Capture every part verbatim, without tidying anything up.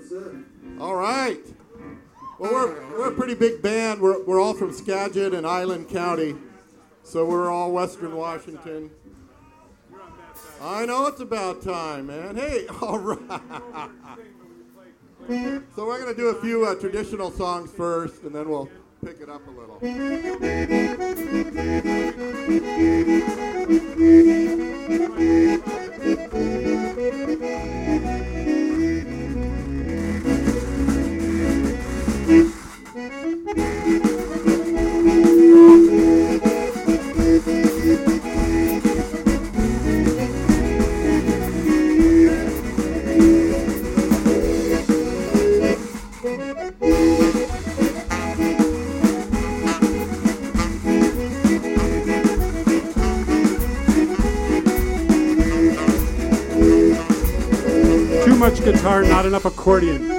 All right. Well, we're, we're a pretty big band. We're, we're all from Skagit and Island County, so we're all Western Washington. I know it's about time, man. Hey, all right. So we're going to do a few uh, traditional songs first, and then we'll pick it up a little. Too much guitar, not enough accordion.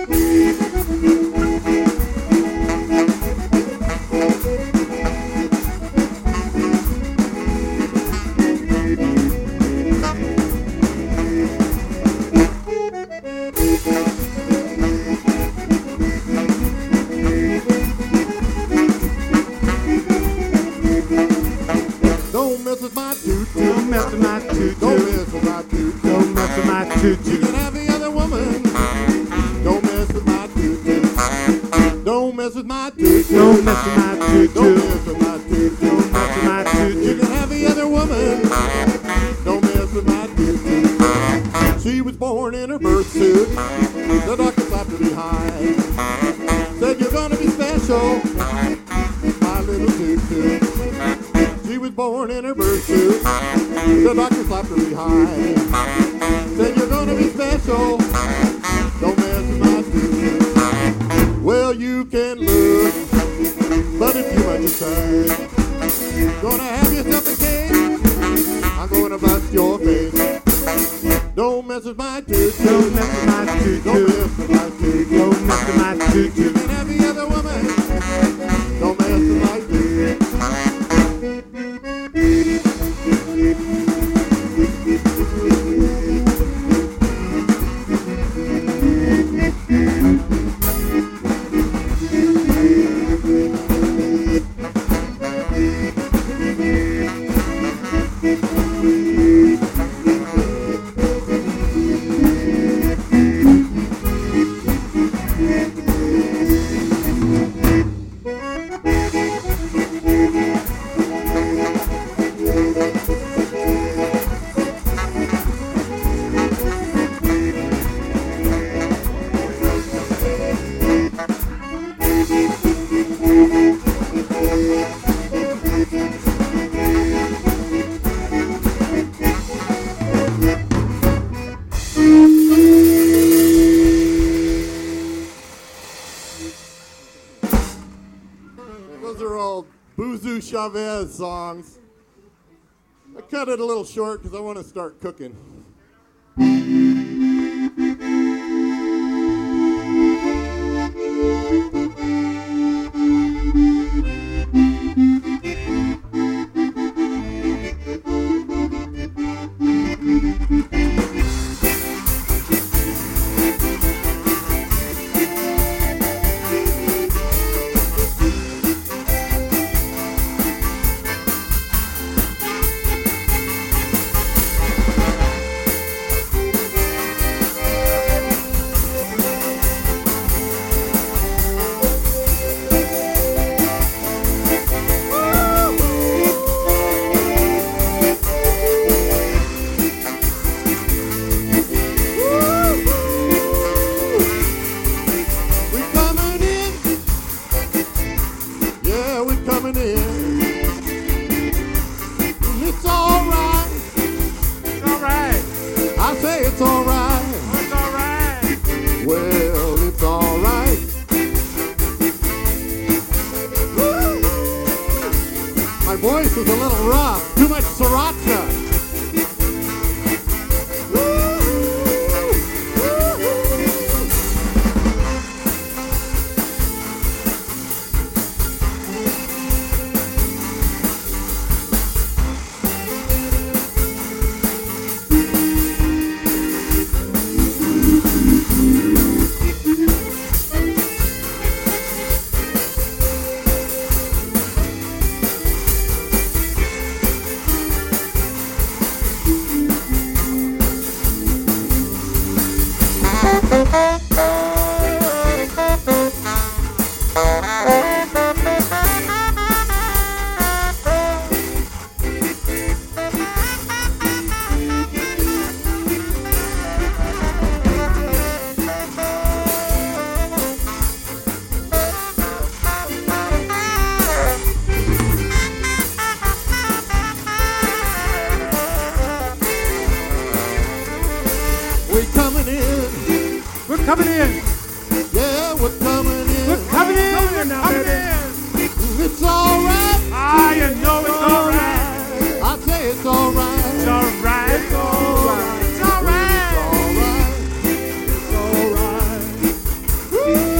Don't mess with my tutu. Don't mess with my tutu. Don't mess with my tutu. Don't mess with my You tutu. can have the other woman. Don't mess with my tutu. Don't mess with my tutu. Don't mess with my Don't tutu. mess with my tutu. Don't mess with my You tutu. can have the other woman. Don't mess with my tutu. She was born in her birth suit. The doctor slapped her behind. Said you're gonna be special, my little tutu. She was born in her birth suit. The doctor slapped her behind. Said you're gonna be special. Don't mess with my tutu. Well, you can look, but if you understand, gonna have yourself a case. I'm gonna bust your face. Don't mess with my tutu. Don't mess with my Don't tutu. mess with my tutu. Don't mess with my You tutu. can have the other woman. Don't mess with my tutu. Those are all Boozoo Chavez songs. I cut it a little short because I want to start cooking. We coming in. Yeah, we coming in. It's all right. It's all right. I say it's all right. It's all right. Well, it's all right. Woo! My voice is a little rough. Too much sriracha. Woo! Woo! Coming in. Yeah, we're coming in. We're coming in. Coming in now, Coming baby. in. It's all right. Ah, you know it's all right. I say it's all right. It's all right. It's all right. It's all right. It's all right. It's all right.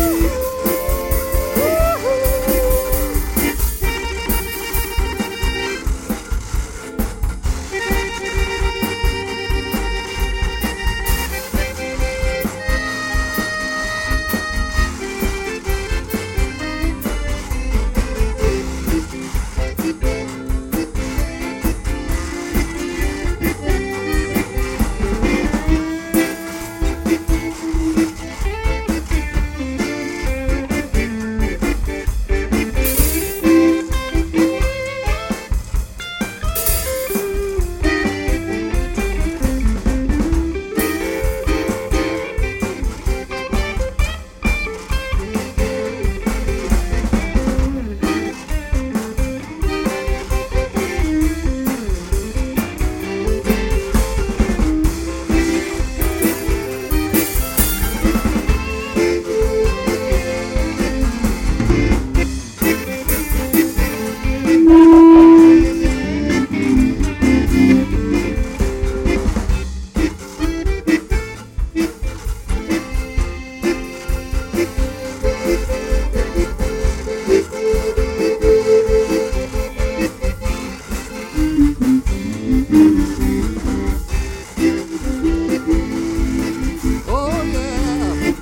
Oh yeah.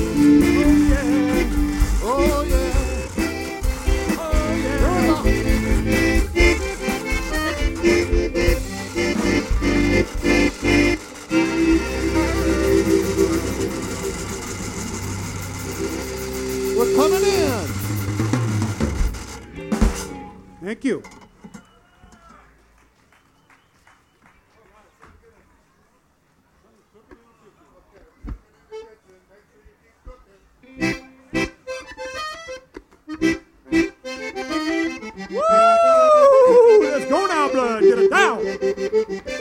Oh yeah. Oh yeah. We're coming in. Thank you. Woo! Let's go now, blood. Get it down.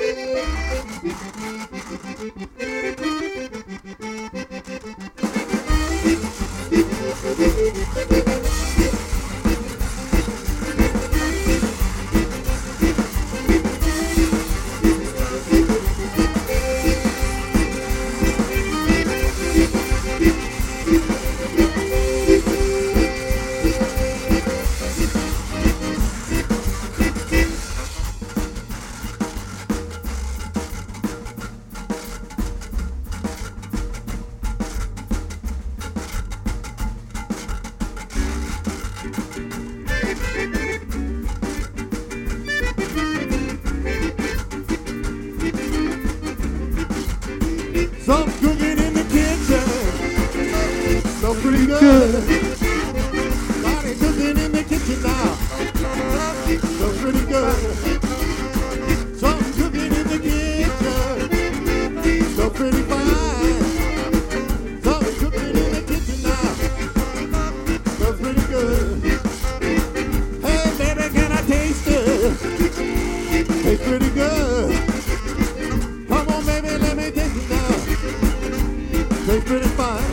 Some cooking in the kitchen. Smells pretty good. Somebody cooking in the kitchen now. Smells pretty good. Some cooking in the kitchen. Smells pretty fine. Some cooking in the kitchen now. Smells pretty good. Hey baby, can I taste it? Tastes pretty good. Come on baby, let me taste it now. Tastes pretty fine.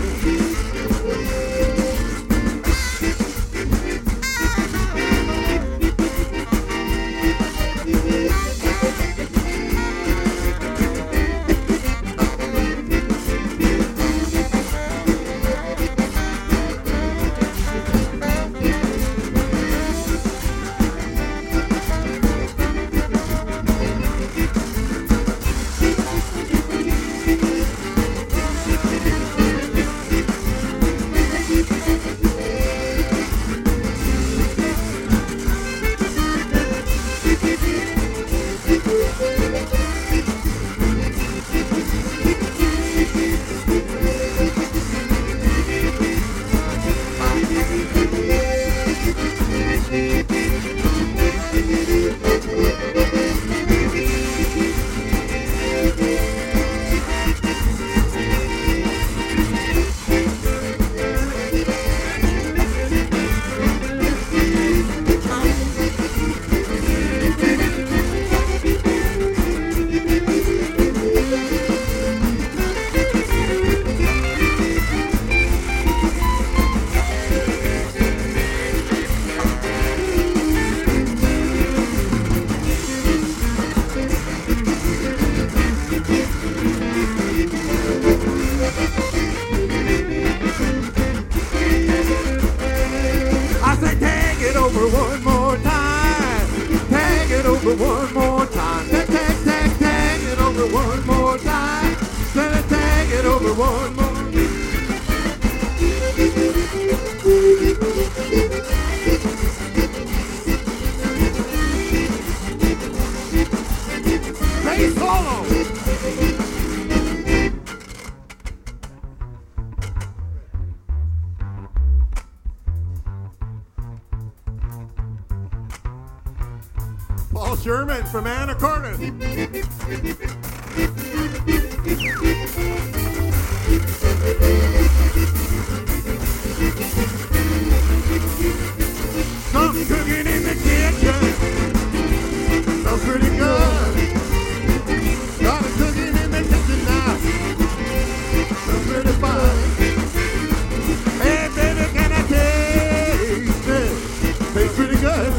over one more time. Tag, tag, tag, tag it over one more time. Tag, tag it over one more time. Hey, solo! Paul Sherman from Anacortes. Something cooking in the kitchen. Smells pretty good. Got it cooking in the kitchen now. Smells pretty fine. Hey, baby, can I taste it? Tastes pretty good.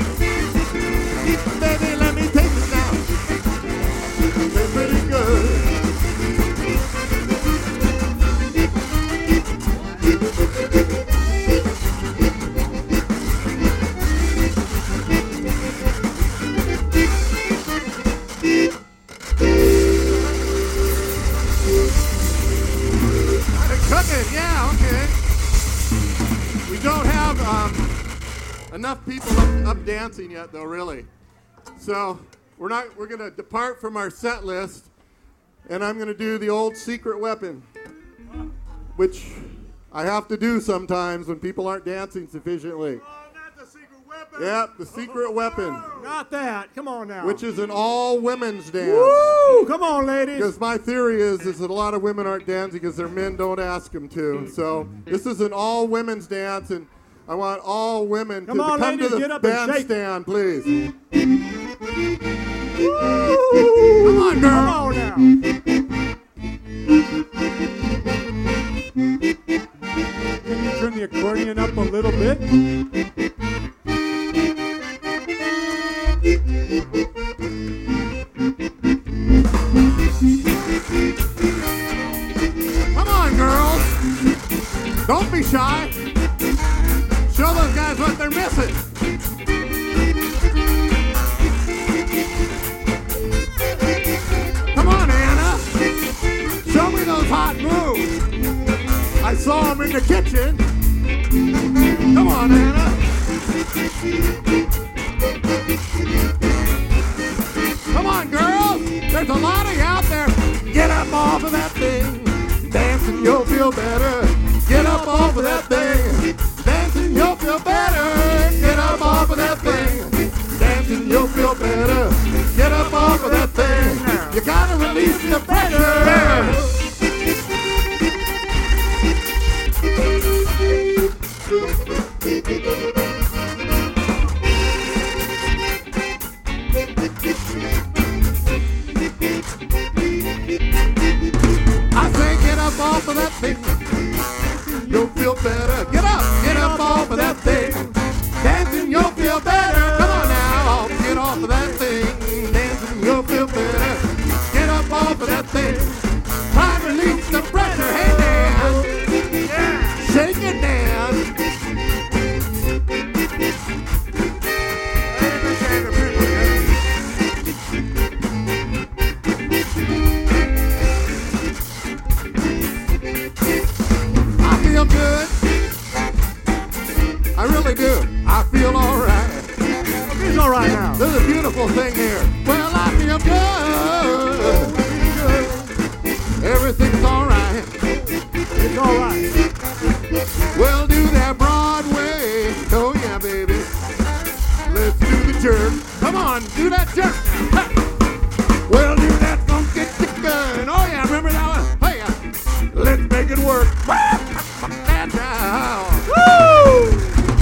Baby, let me taste it now. Tastes pretty good. Cooking, yeah, okay. We don't have um, enough people up, up dancing yet, though, really. So we're not. We're gonna depart from our set list, and I'm gonna do the old secret weapon, which I have to do sometimes when people aren't dancing sufficiently. Oh, not the secret weapon. Yep, the secret weapon, Not that. Come on now. which is an all women's dance. Woo! Come on, ladies. Because my theory is, is that a lot of women aren't dancing because their men don't ask them to. So this is an all women's dance, and I want all women Come to, on, to come ladies, to the get up and shake. bandstand, please. Woo! Come on, girl. Come on now. Can you turn the accordion up a little bit? Come on, girls. Don't be shy. Show those guys what they're missing. Come on, Anna. Show me those hot moves. I saw them in the kitchen. Come on, Anna. Come on, girls. There's a lot of you out there. Get up off of that thing. Dancing, you'll feel better. Get up off of that thing. Dancing, you'll feel better. Get up off of that thing. Dancing, you'll feel better. Get up off of that thing. You gotta release the pressure. I say get up off of that thing. You'll feel better. Get up, get up off of that thing. Dancing, you'll feel better. Come on now, get off of that thing. Dancing, you'll feel better. Get up off of that thing. Try to release the pressure. Hey, Dan. Yeah. Shake it, Dan. I feel good. I really do. I feel all right. He's all right now. There's a beautiful thing here. Well, I feel good. Everything's all right. It's all right. We'll do that Broadway. Oh, yeah, baby. Let's do the jerk. Come on, do that jerk now. Ha. We'll do that funky chicken. Oh, yeah, remember that one? Hey, yeah. Let's make it work. That's how. Woo!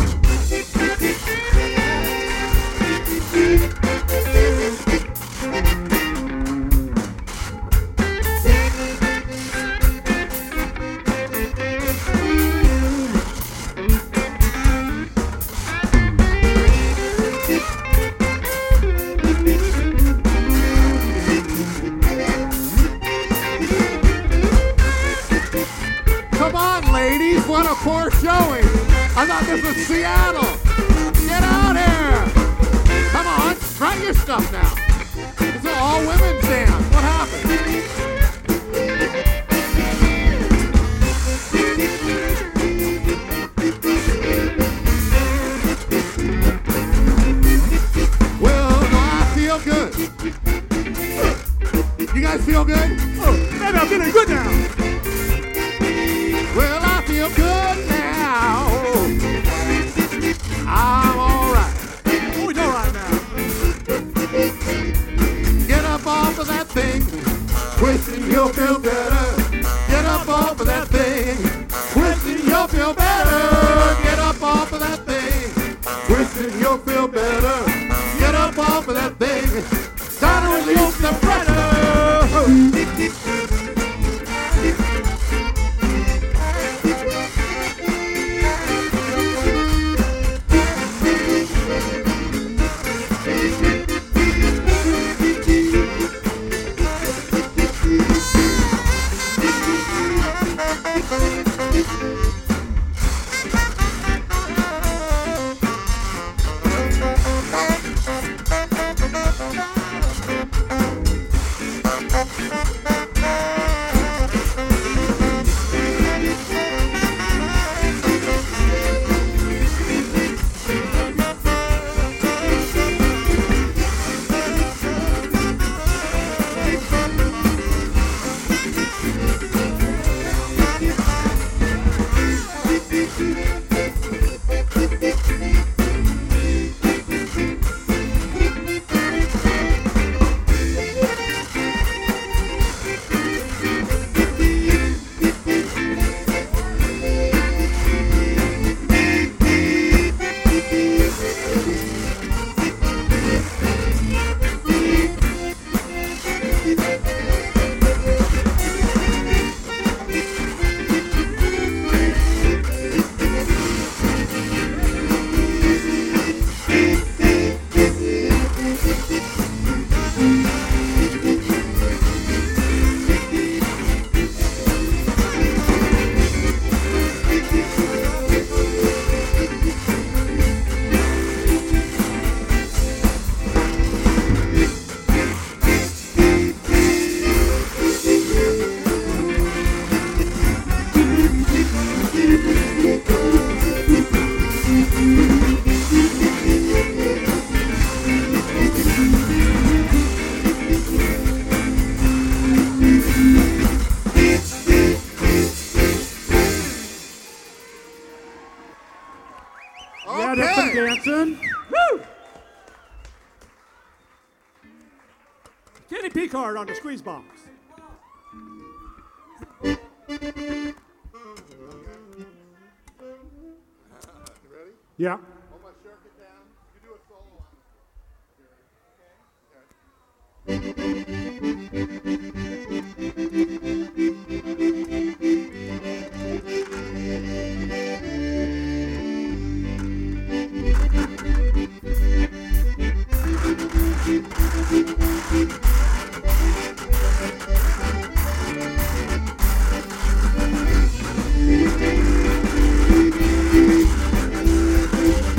Come on, ladies. What a poor showing. I thought this was Seattle. Get out here. Come on. Try your stuff now. It's an all women's dance. What happened? Well, no, I feel good. You guys feel good? Oh, maybe I'm feeling good now. Well, I feel good now. I'm all right. Oh, it's all right now. Get up off of that thing, twisting, you'll feel better. Get up off of that thing, twisting, you'll feel better. Get up off of that thing, twisting, you'll feel better. Get up off of that thing, time to release the pressure. Yeah, that's some dancing. Woo! Kenny Picard on the squeeze box. Ready? Yeah. Hold my shirt it down. You do a solo on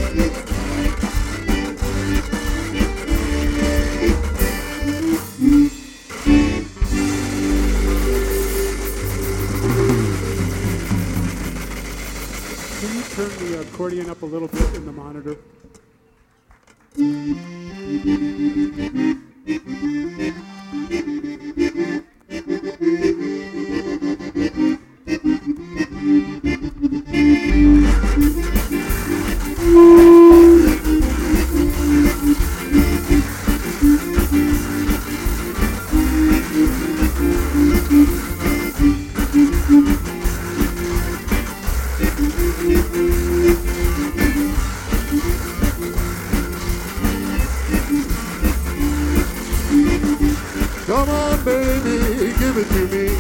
Turn the accordion up a little bit in the monitor. Come on, baby, give it to me.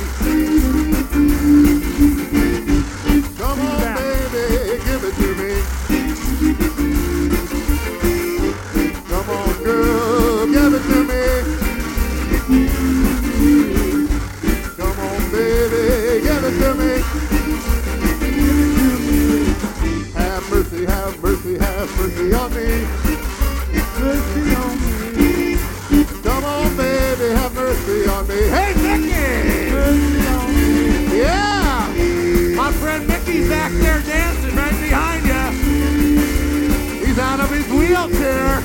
Come on, baby, give it to me. Come on, girl, give it to me. Come on, baby, give it to me. Have mercy, have mercy, have mercy on me. Mercy on me. Come on, baby, have mercy on me. Hey, Mickey! Mercy on me. Yeah! My friend Mickey's back there dancing right behind you. He's out of his wheelchair.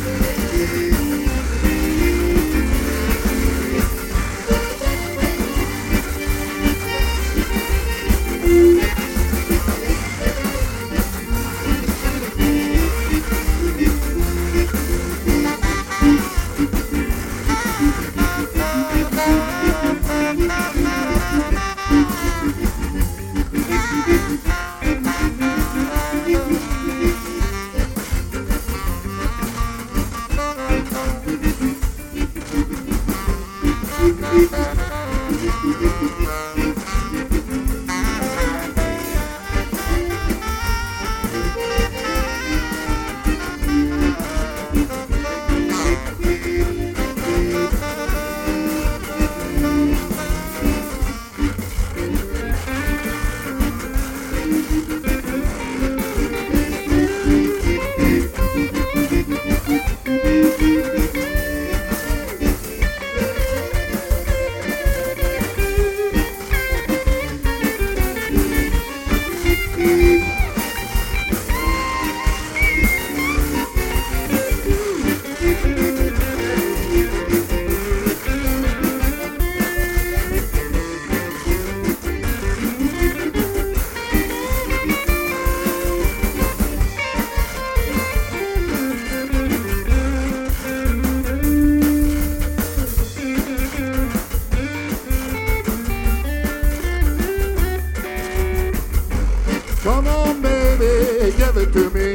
Come on, baby, give it to me.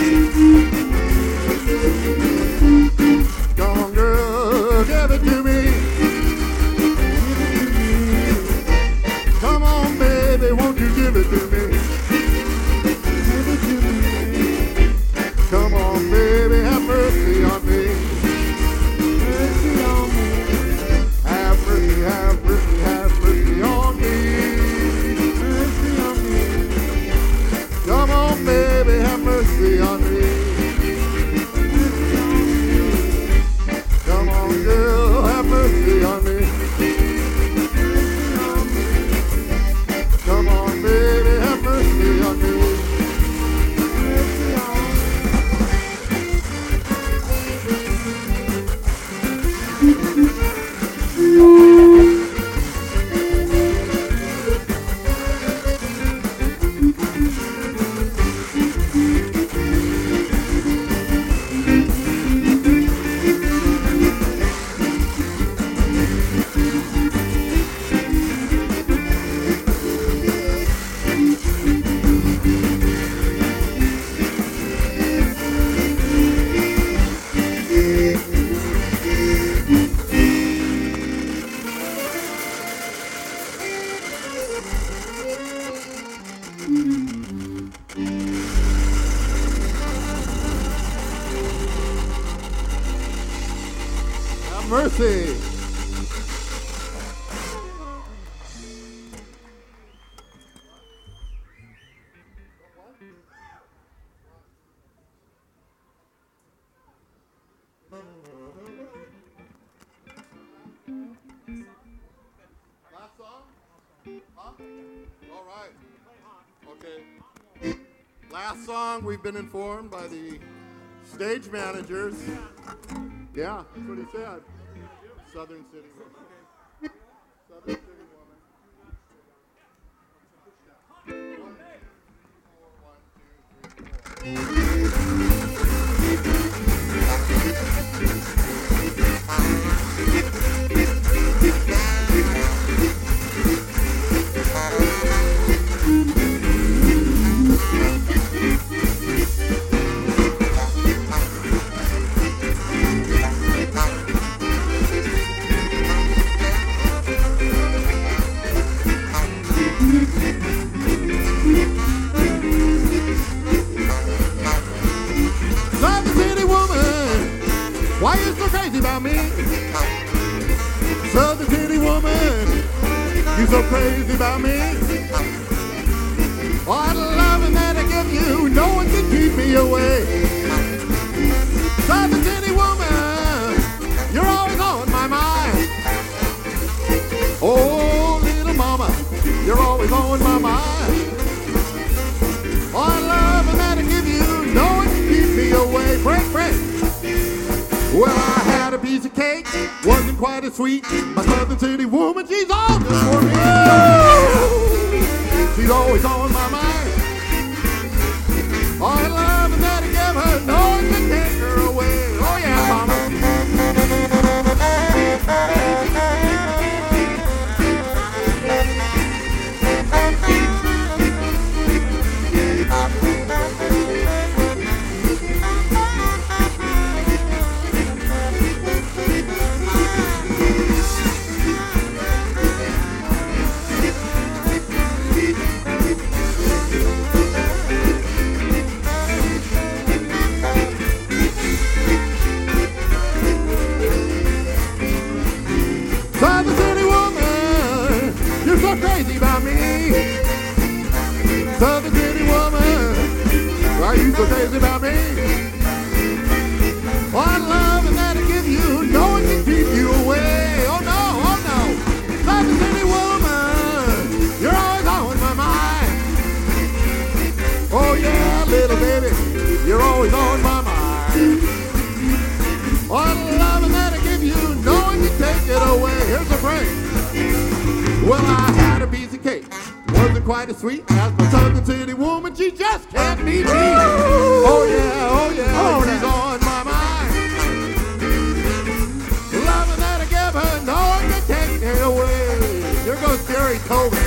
Come on, girl, give it to me. Come on, baby, won't you give it to me? Give it to me. Come on, baby, have mercy on me. Mercy on me. Have mercy, have mercy, have mercy on me. Mercy on me. Come on, baby, have mercy on me. Come on, girl, have mercy on me. Come on, baby, have mercy on me. Have mercy. Okay. Last song, we've been informed by the stage managers. Yeah, that's what he said. Southern City Woman. Southern City Woman. One, two, why you so crazy about me? Southern City Woman, you so crazy about me? All the loving that I give you, no one can keep me away. Southern City Woman, you're always on my mind. Oh, little mama, you're always on my mind. All the loving that I give you, no one can keep me away. Break, break. Well, I had a piece of cake, wasn't quite as sweet. My Southern City Woman, she's all good for me. She's always on my mind. All the love that I give her, no one can take her away. Oh yeah, mama. Southern City Woman, you're so crazy about me. Southern City Woman, why you so crazy about me? What love is that I give you, no one can keep you away. Oh no, oh no. Southern City Woman, you're always on my mind. Oh yeah, little baby, you're always on my mind. What love is that I give you, no one can take it away. Here's a break. Well, I had a piece of cake, wasn't quite as sweet as my Southern City Woman. She just can't be beat. Oh yeah, oh yeah, oh, she's yeah. on my mind. Loving that I give her, no one can take it away. Here goes Gary Tobin.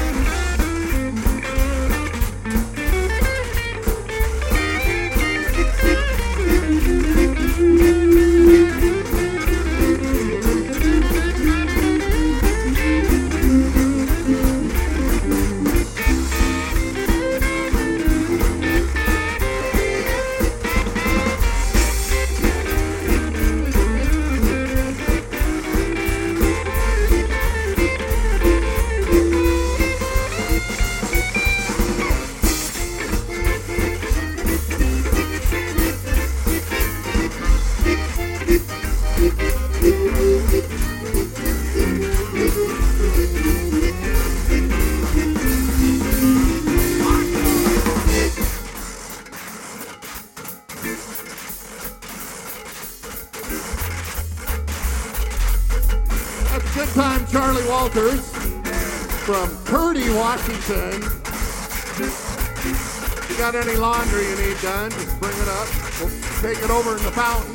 Good time, Charlie Walters from Purdy, Washington. If you got any laundry you need done, just bring it up. We'll take it over in the fountain.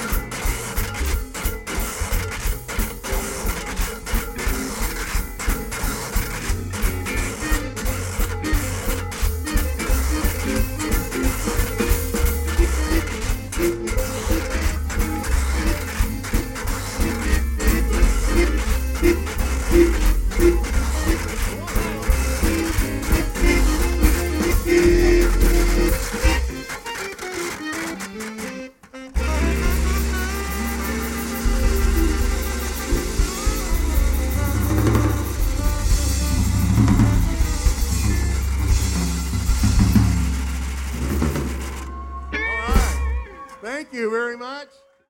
Thank you very much.